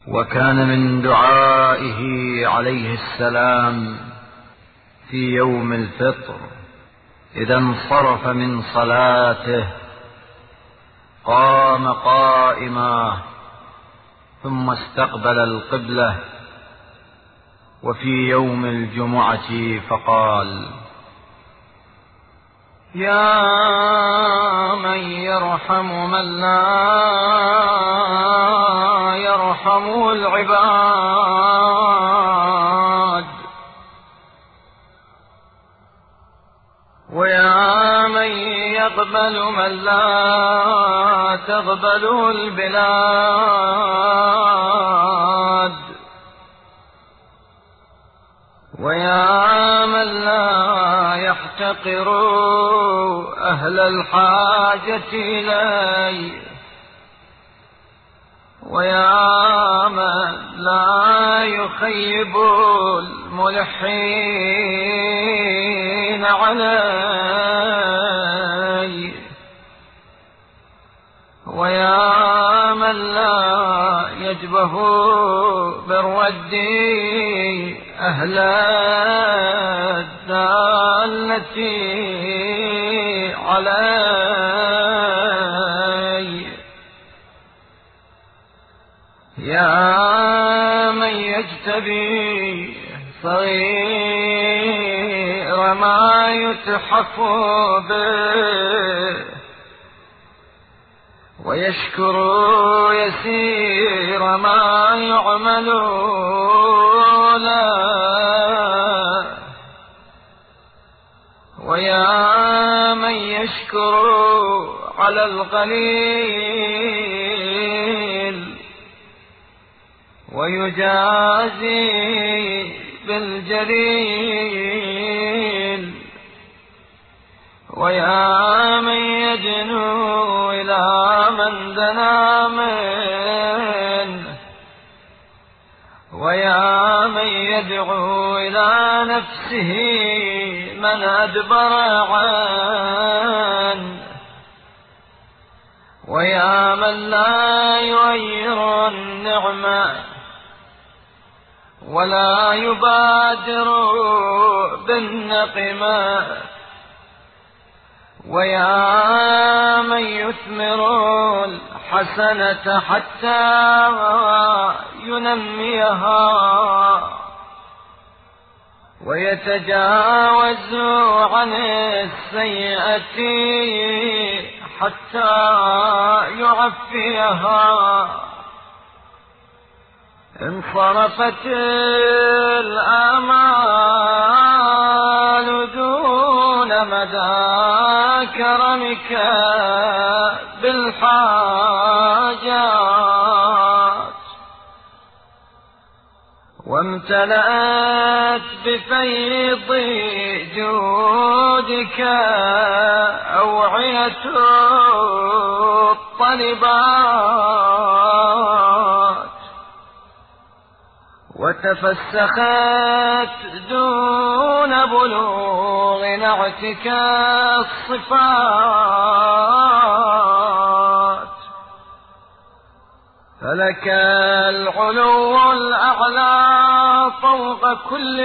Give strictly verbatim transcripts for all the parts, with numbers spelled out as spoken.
وكان من دعائه عليه السلام في يوم الفطر إذا انصرف من صلاته قام قائما ثم استقبل القبلة، وفي يوم الجمعة فقال: يا من يرحم من لا يرحمه العباد، ويا من يقبل من لا تقبله البلاد، ويا من لا يحتقر أهل الحاجة إليه، ويا من لا يخيب الملحين عليه، ويا من لا يجبه بالرد أهل الدالة عليه، يا من يجتبي صغير ما يتحف به، ويشكر يسير ما يعمل له، ويا من يشكر على القليل ويجازي بالجليل، ويا من يدنو إلى من دنا منه، ويا من يدعو إلى نفسه من أدبر عنه، ويا من لا يغير النعمة ولا يبادر بالنقمة، ويا من يثمر الحسنة حتى ينميها، ويتجاوز عن السيئة حتى يعفيها. انصرفت الآمال دون مدى كرمك بالحاجات، وامتلأت بفيض جودك أوعية الطلبات، وتفسخت دون بلوغ نعتك الصفات، فلك العلو الأعلى فوق كل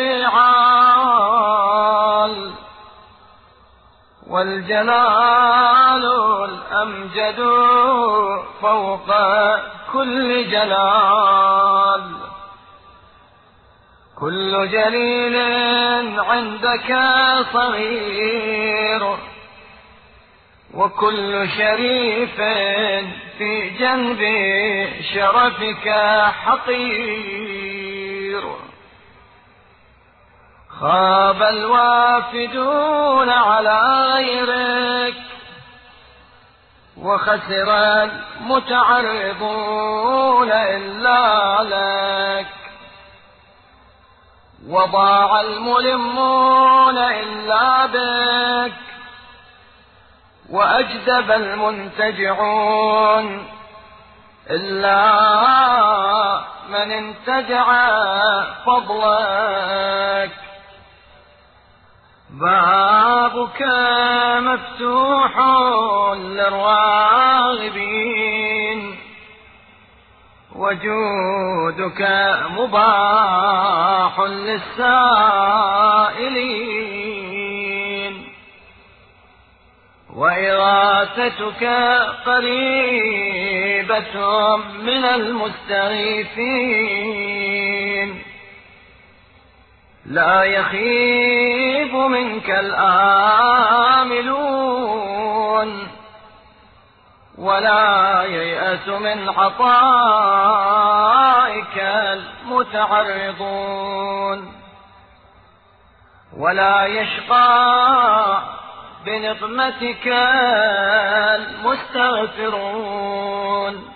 عال، والجلال الأمجد فوق كل جلال، كل جليل عندك صغير، وكل شريف في جنب شرفك حقير. خاب الوافدون على غيرك، وخسر المتعرضون إلا لك، وضاع الملمون إلا بك، وأجدب المنتجعون إلا من انتجع فضلك. بابك مفتوح للراغبين، وجودك مباح للسائلين، وإغاثتك قريبة من المستغيثين. لا يخيب منك الآملون، ولا ييأس من عطائك المتعرضون، ولا يشقى بنقمتك المستغفرون.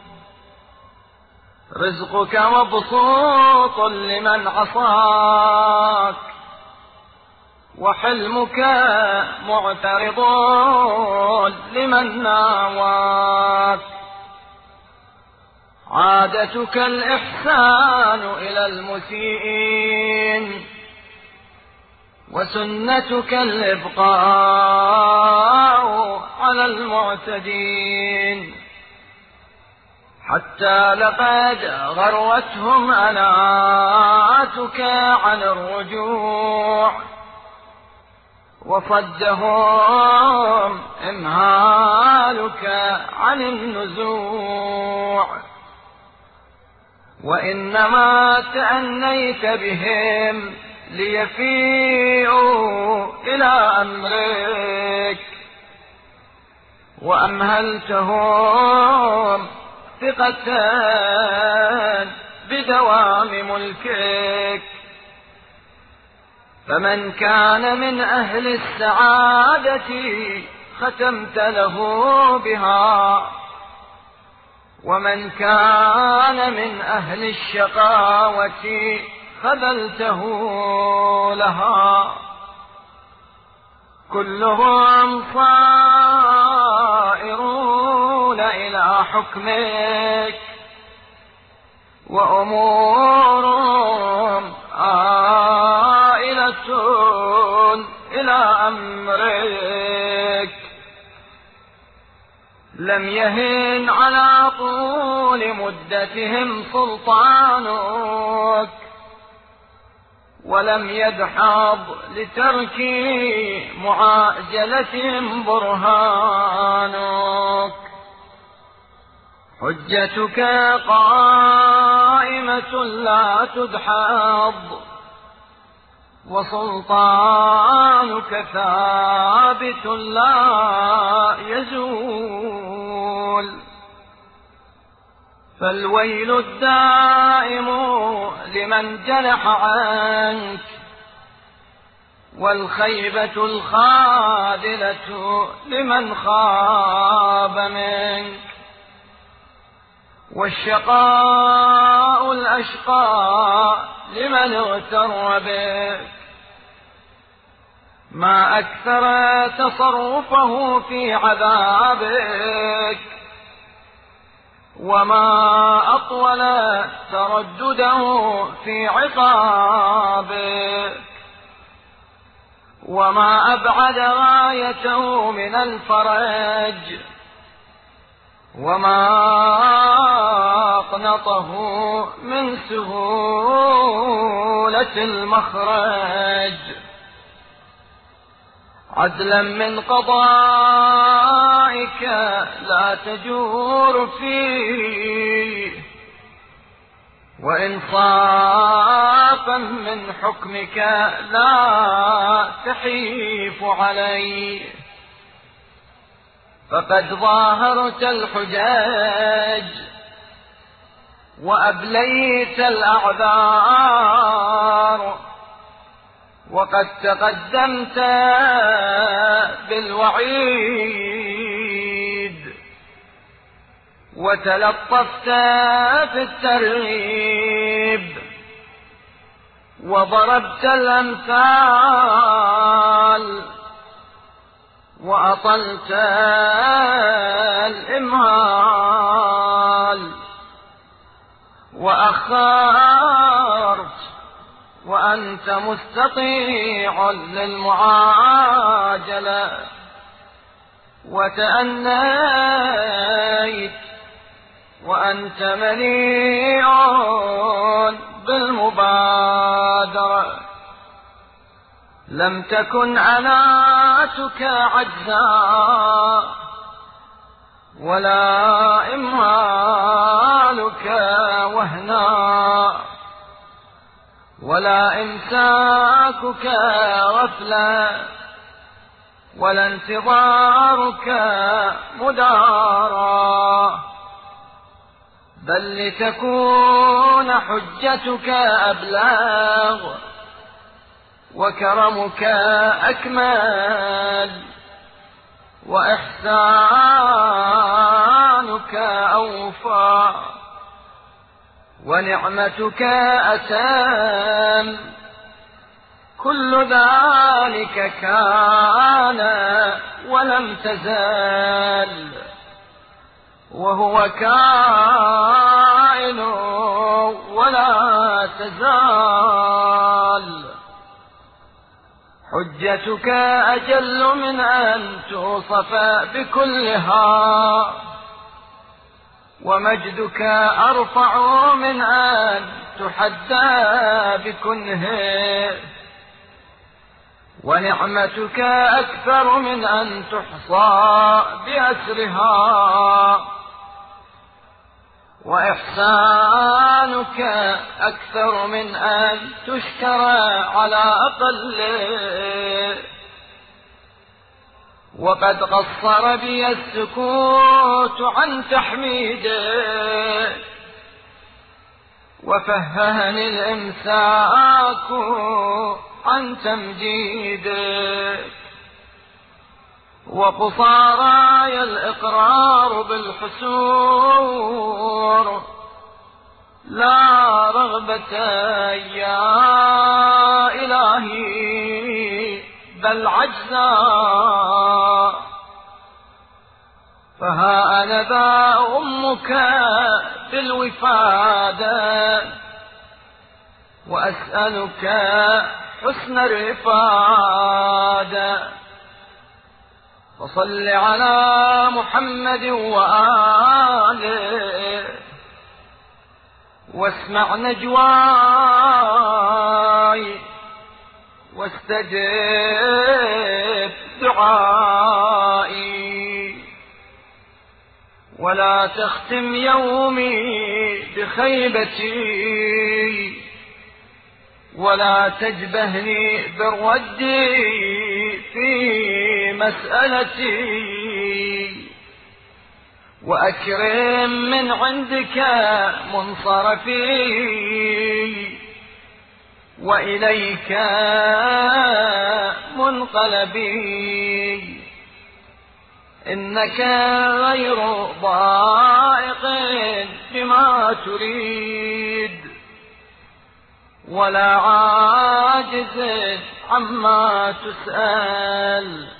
رزقك مبسوط لمن عصاك، وحلمك معترض لمن ناواك. عادتك الإحسان إلى المسيئين، وسنتك الإبقاء على المعتدين، حتى لقد غروتهم أناتك عن الرجوع، وصدهم إمهالك عن النزوع. وإنما تأنيت بهم ليفيئوا إلى أمرك، وأمهلتهم ثقة بدوام ملكك. فمن كان من أهل السعادة ختمت له بها، ومن كان من أهل الشقاوة خذلته لها. كلهم صائرون إلى حكمك، وأمورهم آئلة إلى أمرك. لم يهن على طول مدتهم سلطانك، ولم يدحض لترك معاجلتهم برهانك. حجتك قائمة لا تدحض، وسلطانك ثابت لا يزول. فالويل الدائم لمن جنح عنك، والخيبة الخاذلة لمن خاب منك، والشقاء الأشقى لمن اغتر بك. ما أكثر تصرفه في عذابك، وما أطول تردده في عقابك، وما أبعد غايته من الفرج، وما أقنطه من سهولة المخرج. عدلا من قضائك لا تجور فيه، وإنصافا من حكمك لا تحيف عليه. فقد ظاهرت الحجاج، وأبليت الأعذار، وقد تقدمت بالوعيد، وتلطفت في الترغيب، وضربت الأمثال، وأطلت الإمهال، وأخرت وأنت مستطيع للمعاجلة، وتأنيت وأنت منيع بالمبادرة. لم تكن عناتك عجزا ولا إمهالك وهنا ولا إمساكك غفلا ولا انتظارك مدارا، بل لتكون حجتك أبلغ وكرمك أكمل وإحسانك أوفى ونعمتك أتم. كل ذلك كان ولم تزال وهو كائن ولا تزال. حجتك أجل من أن توصف بكلها، ومجدك أرفع من أن تحدى بكنه، ونعمتك أكثر من أن تحصى بأسرها، وإحسانك أكثر من أن تشكر على أقله. وقد قصر بي السكوت عن تحميده، وفههني الإمساك عن تمجيده، وقصاراي الإقرار بالحسور، لا رغبة يا إلهي بل عجزا. فها أنا ذا أمك بالوفادة، وأسألك حسن الرفادة. وصل على محمد وآله، واسمع نجواي، واستجب دعائي. ولا تختم يومي بخيبتي، ولا تجبهني بالرد في مسألتي. وأكرم من عندك منصرفي، وإليك منقلبي. إنك غير ضائق بما تريد، ولا عاجز عما تسأل،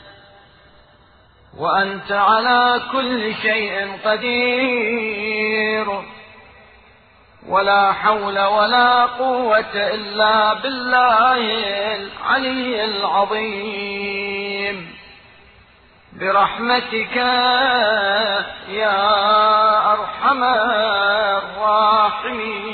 وأنت على كل شيء قدير. ولا حول ولا قوة إلا بالله العلي العظيم. برحمتك يا أرحم الراحمين.